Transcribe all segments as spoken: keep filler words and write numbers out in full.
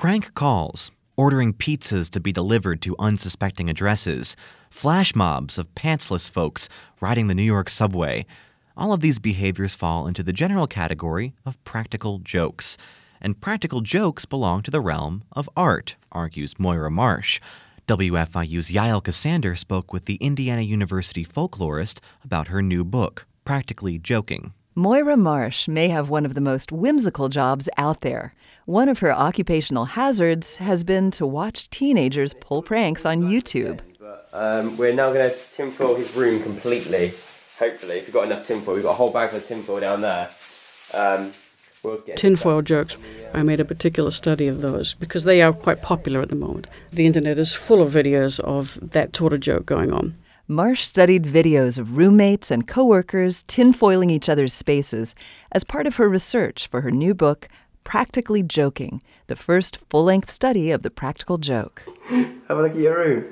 Prank calls, ordering pizzas to be delivered to unsuspecting addresses, flash mobs of pantsless folks riding the New York subway. All of these behaviors fall into the general category of practical jokes. And practical jokes belong to the realm of art, argues Moira Marsh. W F I U's Yael Ksander spoke with the Indiana University folklorist about her new book, Practically Joking. Moira Marsh may have one of the most whimsical jobs out there. One of her occupational hazards has been to watch teenagers pull pranks on YouTube. Um, we're now going to tinfoil his room completely, hopefully. If we've got enough tinfoil, we've got a whole bag of tinfoil down there. Um, we'll get tinfoil jokes. I made a particular study of those because they are quite popular at the moment. The internet is full of videos of that sort of joke going on. Marsh studied videos of roommates and coworkers tinfoiling each other's spaces as part of her research for her new book, Practically Joking, the first full-length study of the practical joke. Have a look at your room.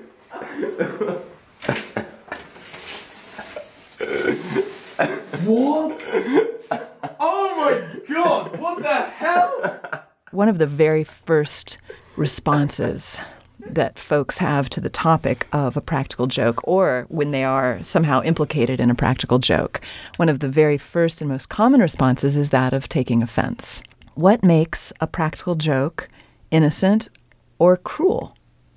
What? Oh my God, what the hell? One of the very first responses that folks have to the topic of a practical joke, or when they are somehow implicated in a practical joke, one of the very first and most common responses is that of taking offense. What makes a practical joke innocent or cruel?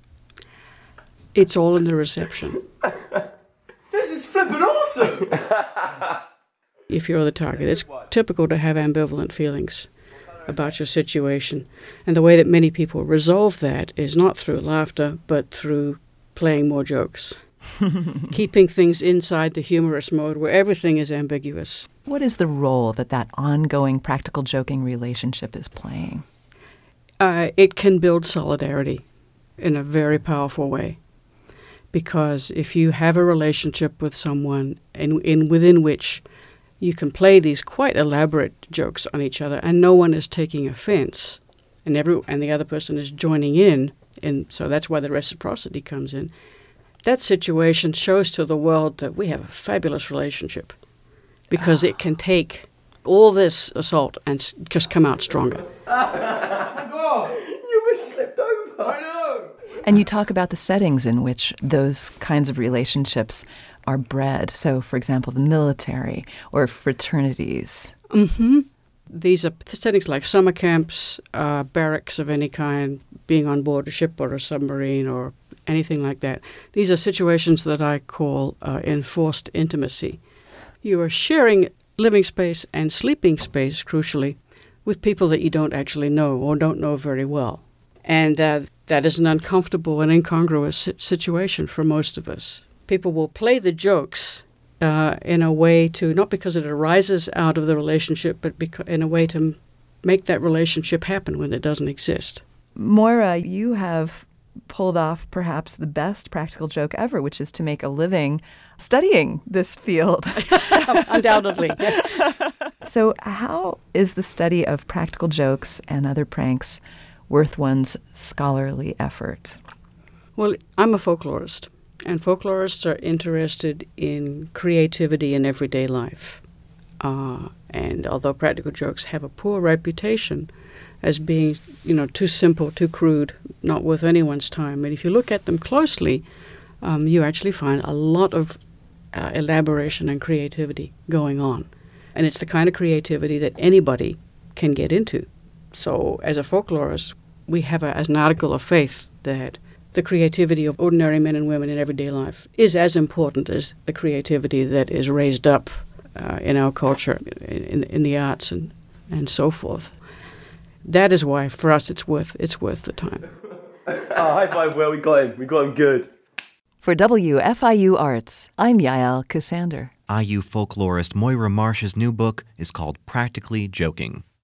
It's all in the reception. This is flippin' awesome! If you're the target, it's typical to have ambivalent feelings about your situation. And the way that many people resolve that is not through laughter, but through playing more jokes. Keeping things inside the humorous mode where everything is ambiguous. What is the role that that ongoing practical joking relationship is playing? Uh, it can build solidarity in a very powerful way. Because if you have a relationship with someone in, in within which you can play these quite elaborate jokes on each other and no one is taking offense, and every and the other person is joining in, and so that's why the reciprocity comes in, that situation shows to the world that we have a fabulous relationship because it can take all this assault and s- just come out stronger. Oh my God! You almost slipped over. I know! And you talk about the settings in which those kinds of relationships are bred. So, for example, the military or fraternities. Mm-hmm. These are settings like summer camps, uh, barracks of any kind, being on board a ship or a submarine or anything like that. These are situations that I call uh, enforced intimacy. You are sharing living space and sleeping space, crucially, with people that you don't actually know or don't know very well. And uh, that is an uncomfortable and incongruous si- situation for most of us. People will play the jokes uh, in a way to, not because it arises out of the relationship, but beca- in a way to m- make that relationship happen when it doesn't exist. Moira, you have pulled off perhaps the best practical joke ever, which is to make a living studying this field. Undoubtedly. So how is the study of practical jokes and other pranks worth one's scholarly effort? Well, I'm a folklorist, and folklorists are interested in creativity in everyday life. Uh, and although practical jokes have a poor reputation as being, you know, too simple, too crude, not worth anyone's time, and if you look at them closely, um, you actually find a lot of uh, elaboration and creativity going on. And it's the kind of creativity that anybody can get into. So as a folklorist, we have a, as an article of faith that the creativity of ordinary men and women in everyday life is as important as the creativity that is raised up uh, in our culture, in, in the arts and, and so forth. That is why, for us, it's worth it's worth the time. Oh, high five, Will. We got him. We got him good. For W F I U Arts, I'm Yael Ksander. I U folklorist Moira Marsh's new book is called Practically Joking.